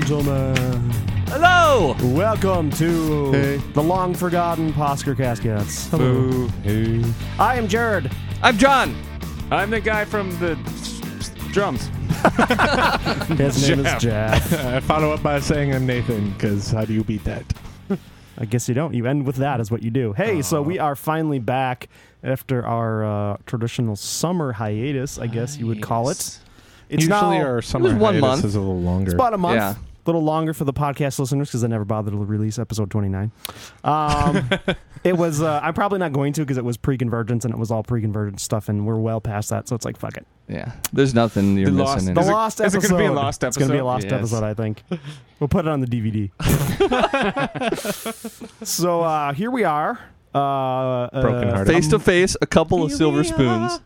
gentlemen. Hello! Welcome to the long-forgotten Posker Cascades. Hello. Hey. I am Jared. I'm John. I'm the guy from the drums. His name is Jeff. I follow up by saying I'm Nathan, because how do you beat that? I guess you don't. You end with that is what you do. Hey, so we are finally back after our traditional summer hiatus, I guess you would call it. It's Usually now, our summer 1 hiatus month. is a little longer. it's about a month. Yeah. A little longer for the podcast listeners because I never bothered to release episode 29. It was, I'm probably not going to because it was pre-convergence and it was all pre-convergence stuff and we're well past that, so it's like, fuck it. Yeah. There's nothing you're missing. The Is it- lost is it episode. gonna be a lost It's going to be a episode? lost episode, I think. We'll put it on the DVD. So here we are. Brokenhearted. Face to face, a couple of silver spoons.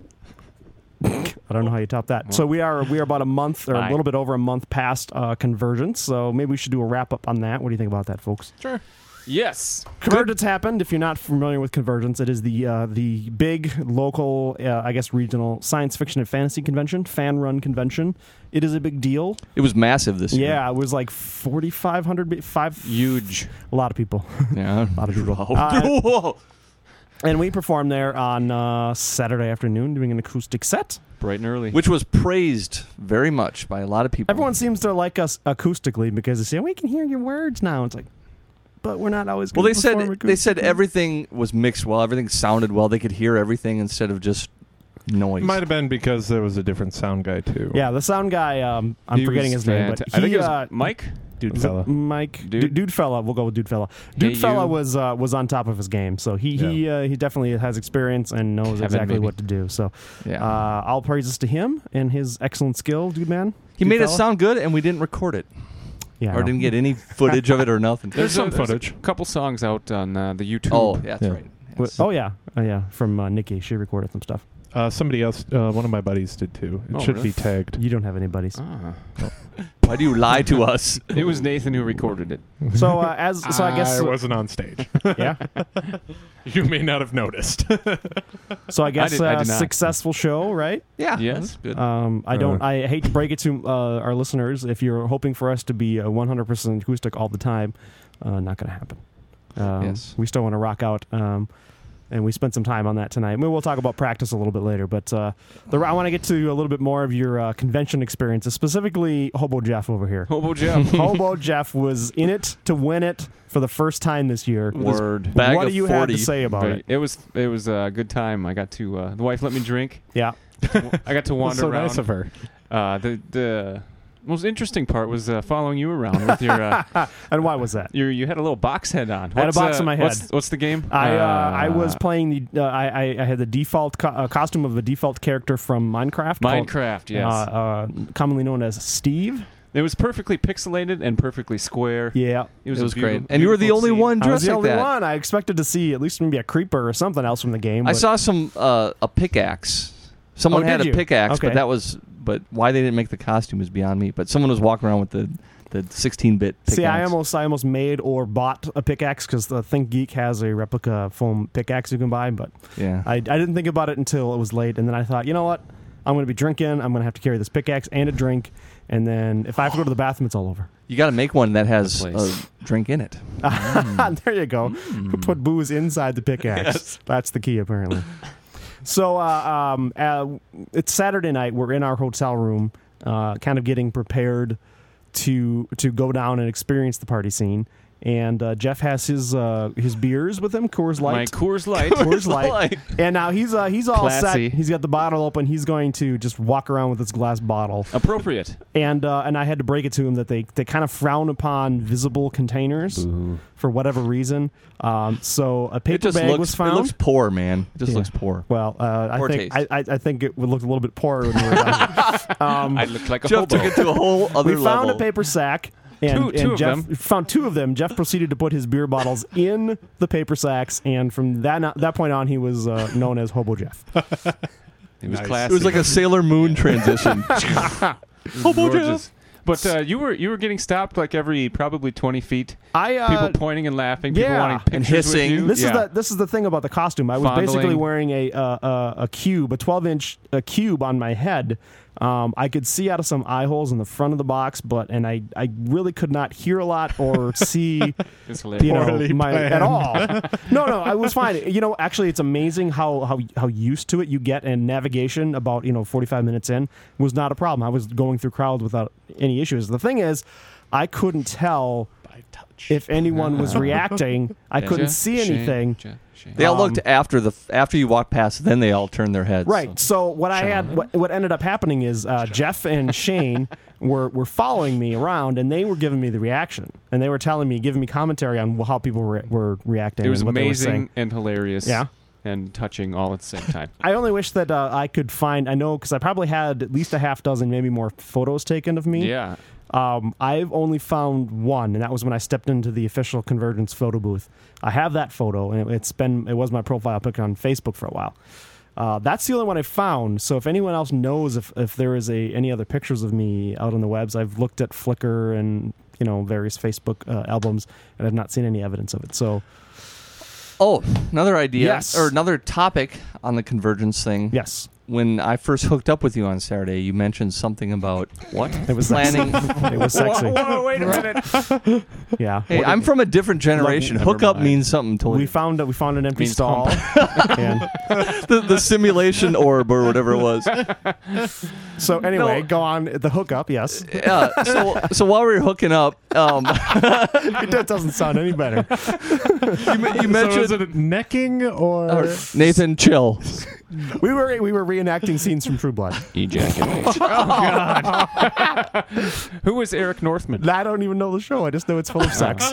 I don't know how you top that. So we are about a month or a little bit over a month past convergence. So maybe we should do a wrap up on that. What do you think about that, folks? Sure. Yes. Convergence happened. If you're not familiar with Convergence, it is the big local, I guess regional science fiction and fantasy convention, fan run convention. It is a big deal. It was massive this year. Yeah, it was like 4,500, Huge. a lot of people. Yeah. A lot of people. Whoa. And we performed there on Saturday afternoon doing an acoustic set. Bright and early. Which was praised very much by a lot of people. Everyone seems to like us acoustically because they say, we can hear your words now. It's like, but we're not always Well, going they to perform said acoustically. everything was mixed well. Everything sounded well. They could hear everything instead of just noise. Might have been because there was a different sound guy, too. Yeah, the sound guy, I'm He forgetting was his name, but I think he, it was Mike. Dude was it fella. Mike, Dude? Dude fella. We'll go with Dude fella. Hey, Dude fella you. was on top of his game, so he definitely has experience and knows Kevin, exactly maybe. what to do. So Yeah. all praises to him and his excellent skill, dude man. He Dude made it fella. sound good, and we didn't record it. Yeah, Or no. didn't get any footage of it or nothing. There's some footage. A couple songs out on the YouTube. Oh, yeah, that's Yeah. right. Yes. Oh yeah, from Nikki. She recorded some stuff. Somebody else, one of my buddies did, too. It Oh, should really? be tagged. You don't have any buddies. Ah. Why do you lie to us? It was Nathan who recorded it. So I guess I wasn't on stage. yeah. You may not have noticed. So I guess I did not. successful show, right? Yeah. Yes. That's good. I hate to break it to our listeners. If you're hoping for us to be 100% acoustic all the time, not going to happen. Yes. We still want to rock out, and we spent some time on that tonight. Maybe we'll talk about practice a little bit later, but I want to get to a little bit more of your convention experiences, specifically Hobo Jeff over here. Hobo Jeff. Hobo Jeff was in it to win it for the first time this year. Word. Bag What of do you 40. have to say about it? It was a good time. I got to the wife let me drink. Yeah. I got to wander so around. nice of her. The most interesting part was following you around with your And why was that? you had a little box head on. I had a box on my head. What's the game? I was playing the. I had the default costume of the default character from Minecraft. called, Minecraft. Yes. commonly known as Steve. It was perfectly pixelated and perfectly square. Yeah, It was, It was a beautiful, great. And you were the beautiful only scene. one I was dressed the like only that. one. I expected to see at least maybe a creeper or something else from the game. I but- saw some a pickaxe. Someone Oh, had did a you? pickaxe, Okay. but why they didn't make the costume is beyond me. But someone was walking around with the 16-bit pickaxe. See, I almost made or bought a pickaxe because the Think Geek has a replica foam pickaxe you can buy, but Yeah. I didn't think about it until it was late, and then I thought, you know what? I'm going to be drinking. I'm going to have to carry this pickaxe and a drink, and then if I have to go to the bathroom, it's all over. You got to make one that has Good a place. Mm. drink in it. There you go. Put booze inside the pickaxe. Yes. That's the key, apparently. So it's Saturday night. We're in our hotel room, kind of getting prepared to go down and experience the party scene. And Jeff has his beers with him, Coors My Light. Coors Light. Coors Light. And now he's all Classy. set. He's got the bottle open. He's going to just walk around with his glass bottle. Appropriate. And I had to break it to him that they kind of frown upon visible containers for whatever reason. So a paper bag was found. It looks poor, man. It just Yeah. looks poor. Well, I Poor think taste. I think it would look a little bit poorer when we were done. I looked like a Jeff hobo. took it to a whole other We found level. a paper sack. And Two of Jeff them. found two of them. Jeff proceeded to put his beer bottles in the paper sacks, and from that point on, he was known as Hobo Jeff. It was Nice. classy. It was like a Sailor Moon transition. Hobo Jeff. But you were getting stopped like every probably 20 feet. People pointing and laughing. People yeah. wanting pictures And hissing. With you. This Yeah. is the thing about the costume. I was Fondling. basically wearing a cube, a 12-inch cube on my head, I could see out of some eye holes in the front of the box, and I really could not hear a lot or see, at all. No, I was fine. Actually, it's amazing how used to it you get, and navigation about 45 minutes in was not a problem. I was going through crowds without any issues. The thing is, I couldn't tell if anyone was reacting. I couldn't see anything. They all looked after you walked past. Then they all turned their heads. Right. So what ended up happening is Jeff and Shane were following me around, and they were giving me the reaction, and they were giving me commentary on how people were reacting. It was and what amazing and hilarious. Yeah. And touching all at the same time. I only wish that I could find. I know because I probably had at least a half dozen, maybe more photos taken of me. Yeah. I've only found one, and that was when I stepped into the official Convergence photo booth. I have that photo, and it was my profile pic on Facebook for a while. That's the only one I found. So if anyone else knows if there is any other pictures of me out on the webs, I've looked at Flickr and various Facebook albums, and I've not seen any evidence of it. So. Oh, another idea, yes. Or another topic on the Convergence thing. Yes. When I first hooked up with you on Saturday, you mentioned something about what? It was planning. It was sexy. Whoa, wait a minute. Yeah. Hey, I'm from a different generation. Hook up means something totally. We found an empty stall. And the simulation orb or whatever it was. So anyway, go on. The hookup, yes. Yeah. So while we were hooking up, that doesn't sound any better. You mentioned so is it necking or Nathan, chill. We were reenacting scenes from True Blood. Ejaculate. Oh God. Who was Eric Northman? I don't even know the show. I just know it's full of sex.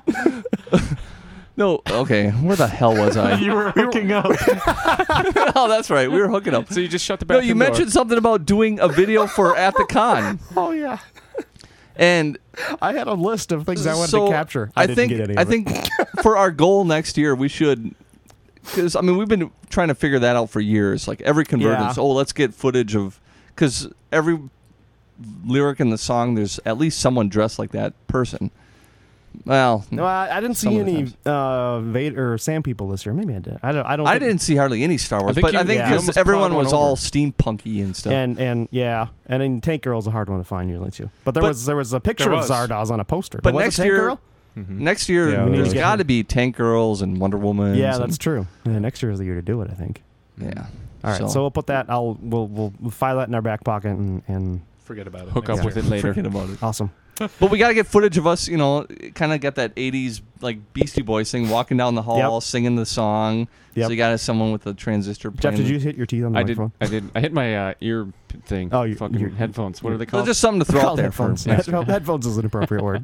No, okay. Where the hell was I? You were hooking up. Oh, that's right. We were hooking up. So you just shut the bathroom door. No, you mentioned something about doing a video for At the Con. Oh yeah. And I had a list of things I wanted to capture. I think for our goal next year, we should. Because, we've been trying to figure that out for years. Like, every Convergence, let's get footage of... Because every lyric in the song, there's at least someone dressed like that person. Well... No, I didn't see any Vader or Sam people this year. Maybe I did. I didn't see hardly any Star Wars. I think because everyone was all steampunky and stuff. And then Tank Girl's a hard one to find usually, too. But there was a picture of Zardoz on a poster. But next year... Girl? Mm-hmm. Next year, there's got to be Tank Girls and Wonder Woman. Yeah, that's true. Yeah, next year is the year to do it, I think. Yeah. All right, so we'll put that. We'll file that in our back pocket and forget about it. Hook up with it later. Forget about it. Awesome. But we got to get footage of us. Kind of get that '80s like Beastie Boys thing, walking down the hall, singing the song. Yep. So you got someone with a transistor. Jeff, did you hit your teeth on the microphone? I did. I hit my ear thing. Oh, your headphones. What are they called? Just something to throw out there. Headphones. Headphones is an appropriate word.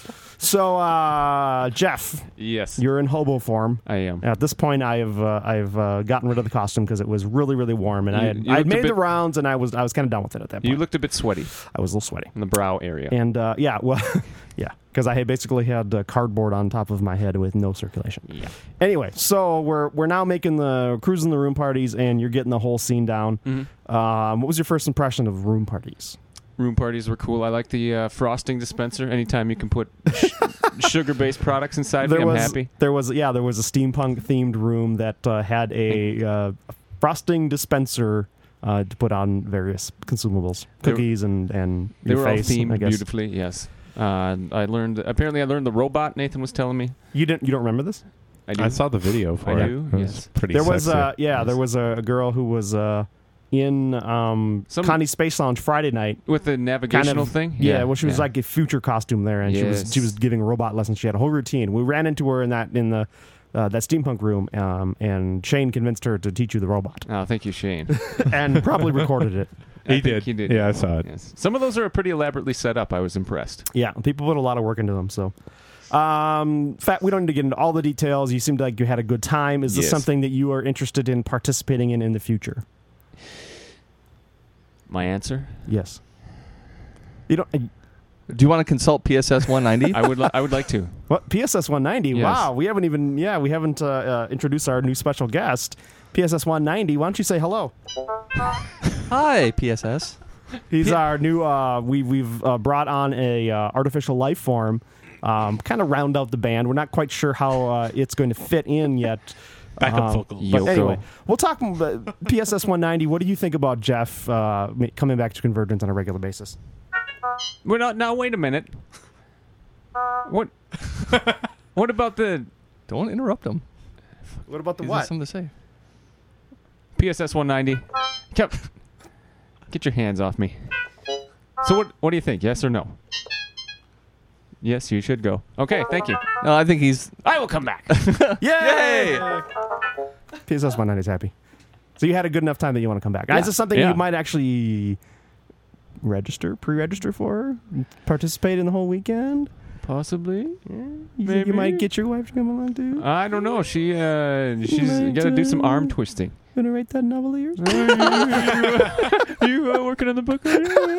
So, Jeff. Yes. You're in hobo form. I am. At this point, I've gotten rid of the costume because it was really, really warm, and I had made the rounds, and I was kind of done with it at that point. You looked a bit sweaty. I was a little sweaty in the brow area. And because I had basically had cardboard on top of my head with no circulation. Yeah. Anyway, so we're now making the cruising the room parties, and you're getting the whole scene down. Mm-hmm. What was your first impression of room parties? Room parties were cool. I like the frosting dispenser. Anytime you can put sugar-based products inside, I'm happy. There was a steampunk themed room that had a frosting dispenser to put on various consumables, cookies and they your were face, all themed I guess. beautifully. Yes. I learned the robot. Nathan was telling me. You don't remember this? I saw the video for it. I do. Yes. Pretty. There sexy. was there was a girl who was in Connie's Space Lounge Friday night with the navigational thing. Yeah, well, she was like a future costume there, and she was giving robot lessons. She had a whole routine. We ran into her in that steampunk room, and Shane convinced her to teach you the robot. Oh, thank you, Shane. And probably recorded it. He did. Yeah, I saw it. Yes. Some of those are pretty elaborately set up. I was impressed. Yeah, people put a lot of work into them. So, we don't need to get into all the details. You seemed like you had a good time. Is this something that you are interested in participating in the future? My answer? Yes. You don't. Do you want to consult PSS 190? I would like to. What, PSS 190? Yes. Wow, we haven't introduced our new special guest, PSS 190. Why don't you say hello? Hi, PSS. He's our new. We've brought on a artificial life form, kind of round out the band. We're not quite sure how it's going to fit in yet. Backup vocal. But anyway, we'll talk PSS 190. What do you think about Jeff coming back to Convergence on a regular basis? We're not. Now, wait a minute. What? What about the? Don't interrupt him. What about the He's what? got something to say. PSS 190. Get your hands off me. So what do you think? Yes or no? Yes, you should go. Okay, thank you. No, I think he's. I will come back. Yay! PSS 190 is happy. So you had a good enough time that you want to come back. Is this something you might actually pre-register for? Participate in the whole weekend? Possibly. Yeah. You think you might get your wife to come along too? I don't know. She's got to do some arm twisting. Gonna write that novel of yours? You working on the book?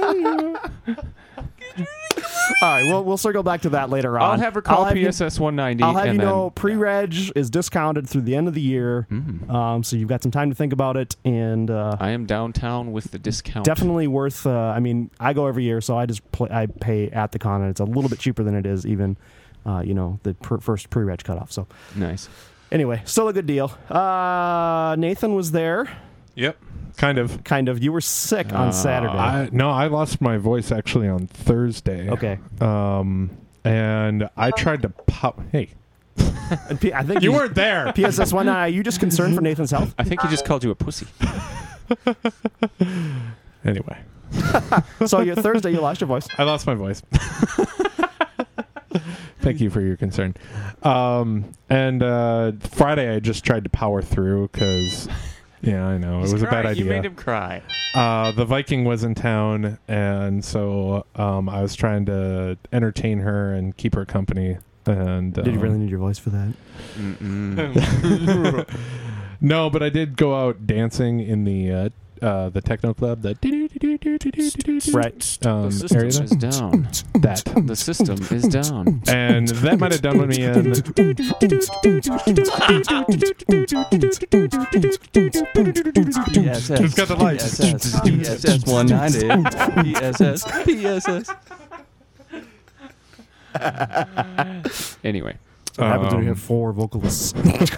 All right, we'll circle back to that later on. I'll have her call PSS 190. I'll have you know pre-reg is discounted through the end of the year, so you've got some time to think about it. And I am downtown with the discount. Definitely worth. I mean, I go every year, so I just I pay at the con, and it's a little bit cheaper than it is even, the first pre-reg cutoff. So nice. Anyway, still a good deal. Nathan was there. Yep. Kind of. You were sick on Saturday. I lost my voice actually on Thursday. Okay. And I tried to pop. Hey. I think you weren't there. PSS 190. Are you just concerned for Nathan's health? I think he just called you a pussy. Anyway. So Thursday you lost your voice. I lost my voice. Thank you for your concern. And Friday I just tried to power through because, yeah, I know. It was a bad idea. You made him cry. The Viking was in town, and so I was trying to entertain her and keep her company. And did you really need your voice for that? No, but I did go out dancing in the techno club. The right. The system is down. The system is down. And that might have done me in. PSS. Who's got the lights? PSS 190. PSS. Anyway. So what happens when you have 4 vocalists?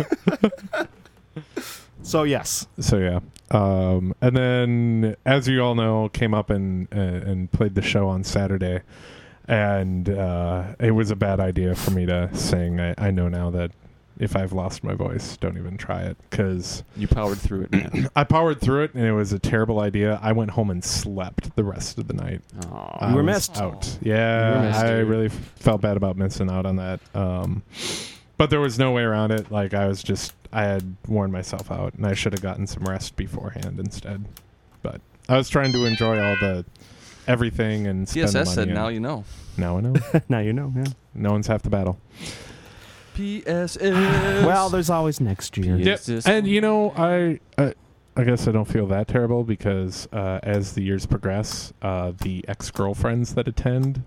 So yes. So yeah. And then, as you all know, came up and played the show on Saturday, and it was a bad idea for me to sing. I know now that if I've lost my voice, don't even try it, because you powered through it, man. I powered through it, and it was a terrible idea. I went home and slept the rest of the night. Oh, You were missed. Out. Yeah, I really felt bad about missing out on that. But there was no way around it. Like, I had worn myself out, and I should have gotten some rest beforehand instead. But I was trying to enjoy all the everything and spend PSS money. said, now you know. Now I know. Now you know, yeah. No one's half the battle. PSS. Well, there's always next year. Yep. And, I guess I don't feel that terrible because as the years progress, the ex-girlfriends that attend,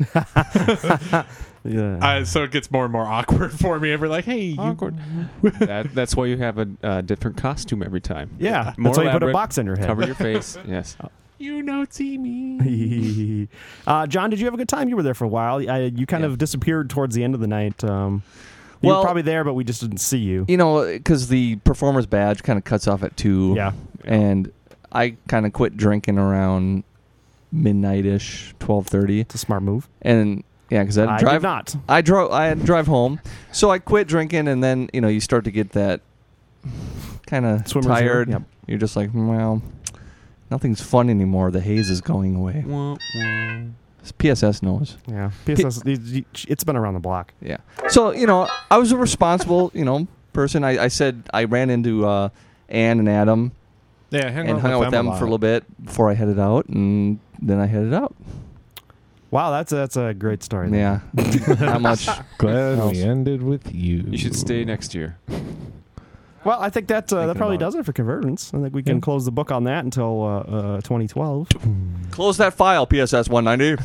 so it gets more and more awkward for me. We're like, hey, awkward. That's why you have a different costume every time. Yeah, more that's why you put a elaborate, box on your head. Cover your face. Yes. You don't see me. John, did you have a good time? You were there for a while. You kind of disappeared towards the end of the night. You were probably there, but we just didn't see you. Because the performer's badge kind of cuts off at 2. Yeah. And I kind of quit drinking around midnight-ish, 12:30. It's a smart move. And yeah, because I did not. I had to drive home, so I quit drinking, and then you start to get that kind of tired. Yep. You're just like, well, nothing's fun anymore. The haze is going away. PSS knows. Yeah, PSS. It's been around the block. Yeah. So I was a responsible person. I said I ran into Ann and Adam. Yeah, hung out with them for a little bit before I headed out, and then I headed out. Wow, that's a great story. Yeah, not much. Glad we ended with you. You should stay next year. Well, I think that probably does it for Convergence. I think we can close the book on that until 2012. Close that file, PSS 190.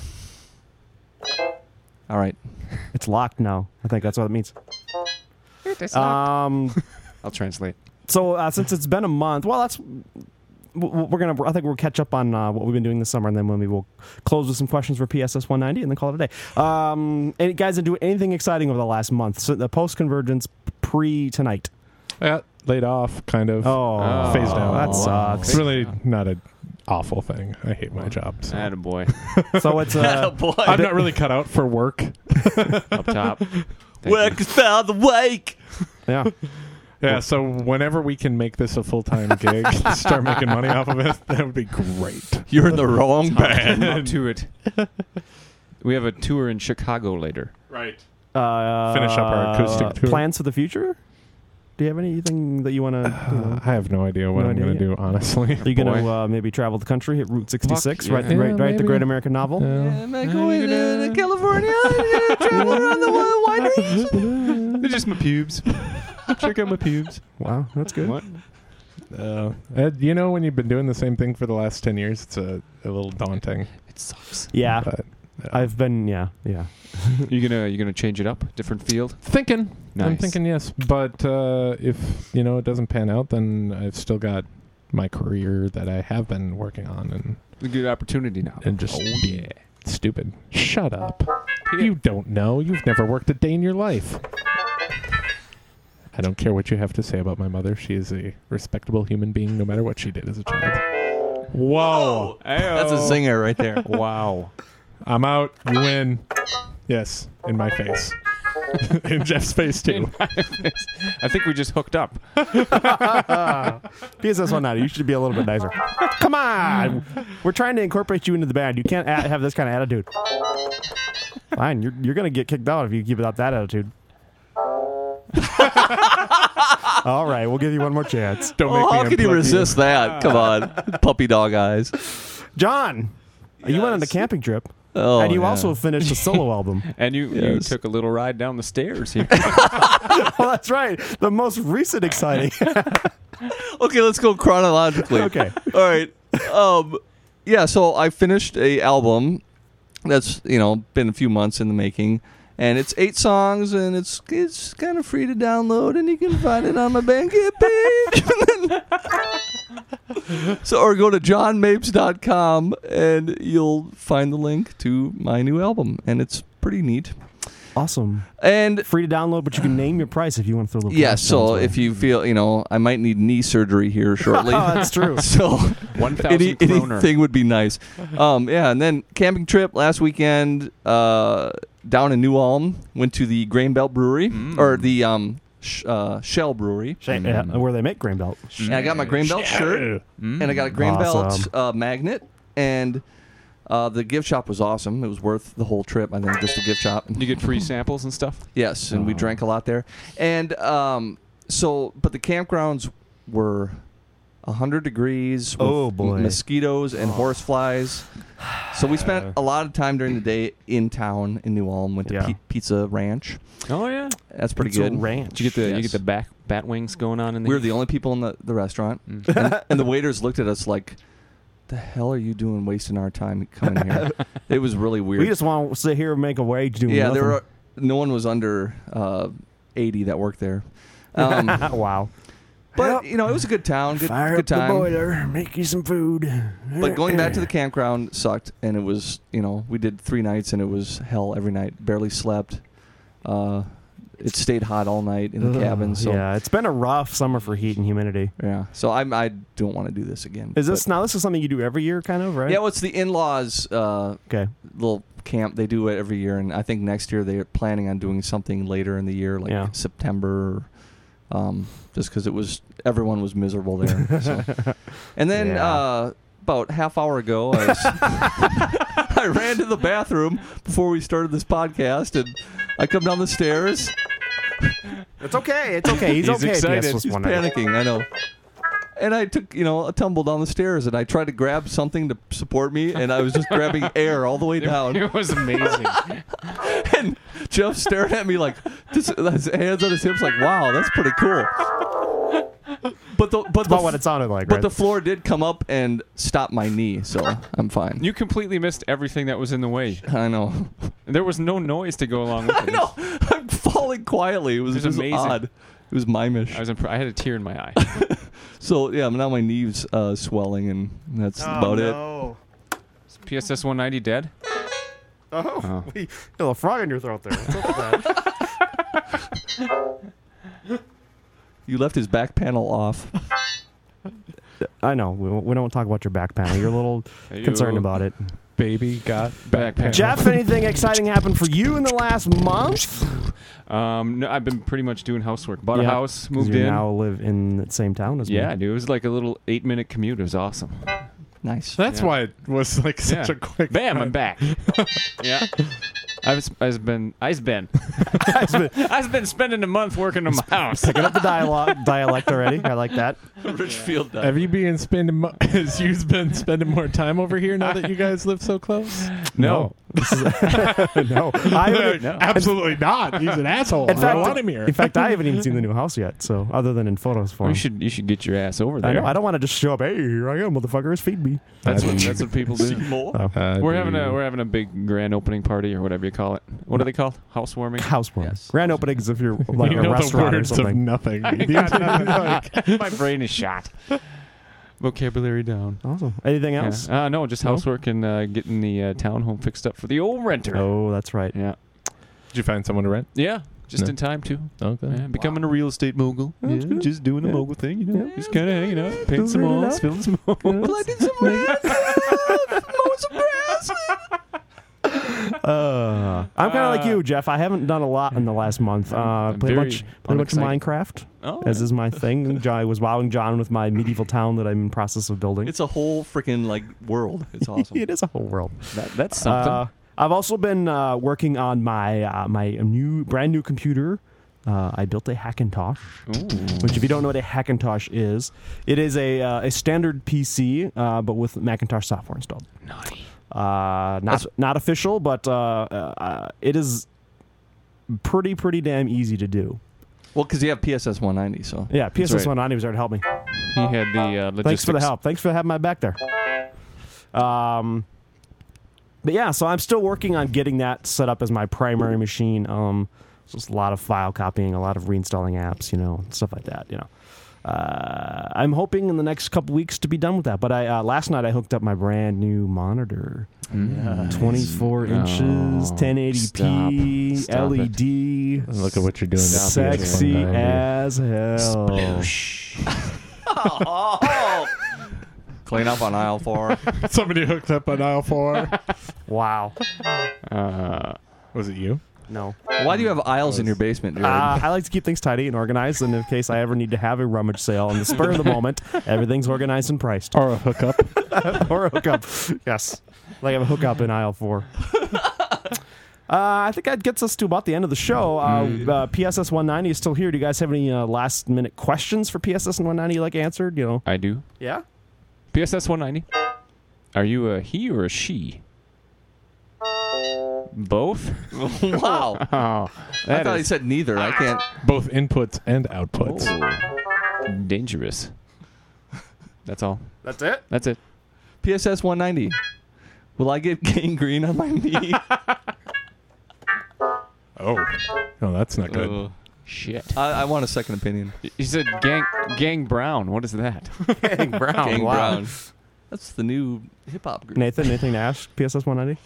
All right. It's locked now. I think that's what it means. I'll translate. So since it's been a month, well, I think we'll catch up on what we've been doing this summer, and then maybe we'll close with some questions for PSS 190, and then call it a day. And guys, did do anything exciting over the last month? So the post-Convergence pre-tonight. laid off, kind of. Oh, phased out. That sucks. It's really not an awful thing. I hate my job. So. Attaboy. So it's Boy. I'm not really cut out for work. Up top. Work is found the wake. yeah. Yeah, so whenever we can make this a full-time gig, start making money off of it, that would be great. You're in the wrong band. Up to it. We have a tour in Chicago later. Right. Finish up our acoustic tour. Plans for the future? Do you have anything that you want to? I have no idea what No I'm going idea to do, honestly. Are you going to maybe travel the country, hit Route 66, Fuck, write yeah. the maybe. Great American Novel? Yeah. Am I going to California? Travel around the wineries? They're just my pubes. Check out my pubes. Wow, that's good. What? You know, when you've been doing the same thing for the last 10 years, it's a little daunting. It sucks. Yeah, But I've been. Yeah. You gonna change it up? Different field? I'm Nice. thinking yes. But if, it doesn't pan out, then I've still got my career that I have been working on and A good opportunity now. and just Oh, be stupid. Shut up. You don't know. You've never worked a day in your life. I don't care what you have to say about my mother. She is a respectable human being no matter what she did as a child. Whoa. That's a zinger right there. Wow. I'm out. You win. Yes, in my face. In Jeff's face, too. I think we just hooked up. PSS 190, you should be a little bit nicer. Come on! We're trying to incorporate you into the band. You can't have this kind of attitude. Fine, you're going to get kicked out if you keep it up that attitude. All right, we'll give you one more chance. Don't make Oh, me how can you unplug resist that? Come on. Puppy dog eyes. John, you went on the camping trip, Oh, and you yeah. also finished a solo album. And you Yes. took a little ride down the stairs here. Well, that's right. The most recent exciting. Okay, let's go chronologically. Okay. All right. Yeah, so I finished a album that's, been a few months in the making. And it's 8 songs, and it's kind of free to download, and you can find it on my Bandcamp page. Or go to johnmapes.com, and you'll find the link to my new album, and it's pretty neat. Awesome. And Free to download, but you can name your price if you want to throw a little yeah, cash so down. if you feel, I might need knee surgery here shortly. Oh, that's true. So 1,000 kroner. anything would be nice. Yeah, and then camping trip last weekend down in New Ulm. Went to the Grain Belt Brewery or the Shell Brewery. Yeah, where they make grain belt. And I got my Grain Belt shirt, and I got a Grain Awesome. Belt magnet, and the gift shop was awesome. It was worth the whole trip. I think just the gift shop. You get free samples and stuff? Yes, and we drank a lot there. And but the campgrounds were 100 degrees with Oh, boy. mosquitoes and horseflies. So we spent a lot of time during the day in town in New Ulm. Went to Yeah. Pizza Ranch. Oh, yeah. That's pretty Pizza good. Ranch. Did you Yes. get the bat wings going on in there? We were the only people in the restaurant. And the waiters looked at us like, the hell are you doing wasting our time coming here? It was really weird. We just want to sit here and make a wage doing yeah, nothing. no one was under 80 that worked there. Wow. But it was a good town, good time. boiler, make you some food. But going back to the campground sucked, and it was we did 3 nights, and it was hell every night. Barely slept. It stayed hot all night in the cabin. So yeah, it's been a rough summer for heat and humidity. yeah. So I don't want to do this again. Is this something you do every year, kind of, right? Yeah, well, it's the in-laws Okay. little camp. They do it every year, and I think next year they're planning on doing something later in the year, like Yeah. September. Just because everyone was miserable there. So. And then Yeah. about half hour ago, I ran to the bathroom before we started this podcast, and I come down the stairs. It's okay. It's okay. He's okay. excited. PS He's one night. panicking, I know. And I took, a tumble down the stairs, and I tried to grab something to support me, and I was just grabbing air all the way down. It was amazing. And Jeff staring at me like, his hands on his hips, like, wow, that's pretty cool. But That's about what it sounded like, But right? the floor did come up and stop my knee, so I'm fine. You completely missed everything that was in the way. I know. There was no noise to go along with it. I know. I'm falling quietly. It was It was just amazing. odd. It was mimish. I had a tear in my eye. So yeah, now my knee's swelling, and that's about it. Is PSS 190 dead? Oh, you got a frog in your throat there. What's up with that? You left his back panel off. I know. We don't talk about your back panel. You're a little concerned about it. Baby got back panel. Jeff, anything exciting happened for you in the last month? No, I've been pretty much doing housework. Bought a house, moved you in. now live in the same town as me. Yeah, dude. It was like a little 8-minute commute. It was awesome. Nice. That's why it was like such a quick. Bam! I'm back. Yeah. I've been spending a month working on my house. Picking up the dialect already. I like that. Richfield. Have you been spending? Has you been spending more time over here now that you guys live so close? No. No. Absolutely not. He's an asshole. In fact, I don't want him here. In fact, I haven't even seen the new house yet. So, other than in photos for You him. should get your ass over there. I know. I don't want to just show up. Hey, here I am, motherfuckers. Feed me. That's what people do. We're We're having a big grand opening party or whatever you call it. What are they called? Housewarming. Housewarming. Yes. Grand openings if you're like you a know restaurant the or words of something. nothing. My brain is shot. Vocabulary down. Awesome. Anything else? Yeah. No, just housework and getting the townhome fixed up for the old renter. Oh, that's right. Yeah. Did you find someone to rent? Yeah. Just No. in time too. Okay. Yeah, becoming a real estate mogul. That's good. Just doing the Yeah. mogul thing, you know. Yeah. Just kind of hanging out, painting Doing some it walls, up. filling some walls. Collecting some rent. Mowing some grass. I'm kind of like you, Jeff. I haven't done a lot in the last month. I'm Played very much unexcited. Minecraft, Oh, as is my thing. I was wowing John with my medieval town that I'm in process of building. It's a whole freaking like world. It's awesome. It is a whole world. that's something. I've also been working on my my brand new computer. I built a Hackintosh, which, if you don't know what a Hackintosh is, it is a standard PC, but with Macintosh software installed. Naughty. Not official, but it is pretty damn easy to do. Well, because you have PSS 190, so Yeah, PSS right. 190 was there to help me. He had the logistics. Thanks for the help. Thanks for having my back there. But yeah, so I'm still working on getting that set up as my primary machine. Just a lot of file copying, a lot of reinstalling apps, stuff like that. I'm hoping in the next couple weeks to be done with that. But last night I hooked up my brand new monitor, 24 inches, 1080p, Stop it. LED, Look at what you're doing. sexy as hell. clean up on aisle 4. Somebody hooked up on aisle 4. Wow. Was it you? No. Why do you have aisles in your basement, Jared? I like to keep things tidy and organized, and in case I ever need to have a rummage sale on the spur of the moment, everything's organized and priced. Or a hookup? Or a hookup. Yes. Like a hookup in aisle 4. I think that gets us to about the end of the show. PSS 190 is still here. Do you guys have any last-minute questions for PSS 190 you like answered? I do. Yeah? PSS 190. Are you a he or a she? Both? Wow. Oh, I that thought he is said neither. I can't. Both inputs and outputs. dangerous. That's all. That's it? That's it. PSS 190. Will I get gangrene on my knee? Oh, that's not good. Shit. I want a second opinion. You said Gang Brown. What is that? Gang Brown. Gang Wow. Brown. That's the new hip hop group. Nathan, anything to ask PSS 190?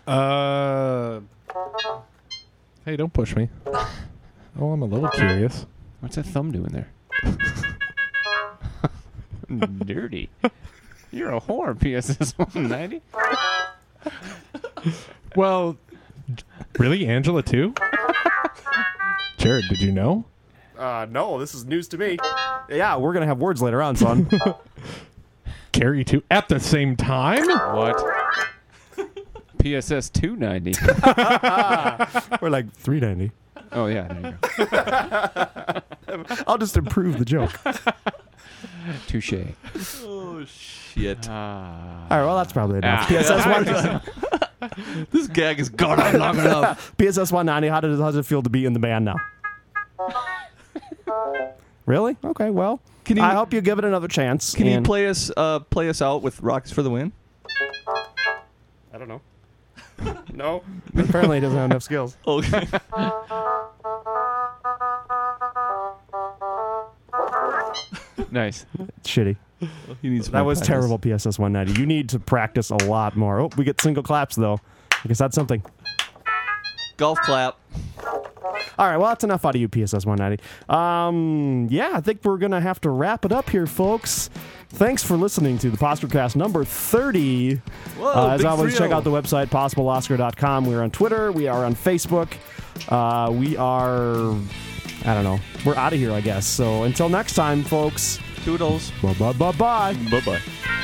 Hey, don't push me. Oh, I'm a little curious. What's that thumb doing there? Dirty. You're a whore, PSS 190. Well, really, Angela too? Jared, did you know? No, this is news to me. Yeah, we're going to have words later on, son. Carrie too? At the same time? What? PSS 290. We're like 390. Oh, yeah. There you go. I'll just improve the joke. Touche. Oh, shit. All right, well, that's probably enough. PSS 190. This gag is gone on long enough. PSS 190, how does it feel to be in the band now? Really? Okay, well, I hope you give it another chance. Can you play us out with Rockets for the Win? I don't know. No. Apparently he doesn't have enough skills. Okay. Nice. Shitty. He needs That was terrible, PSS 190. You need to practice a lot more. Oh, we get single claps, though. I guess that's something. Golf clap. All right, well, that's enough out of you, PSS 190. Yeah, I think we're going to have to wrap it up here, folks. Thanks for listening to the Poskercast number 30. Whoa, as always, 3-0. check out the website, possibleoscar.com. We're on Twitter. We are on Facebook. We are, I don't know. We're out of here, I guess. So until next time, folks. Toodles. Bye-bye. Bye-bye.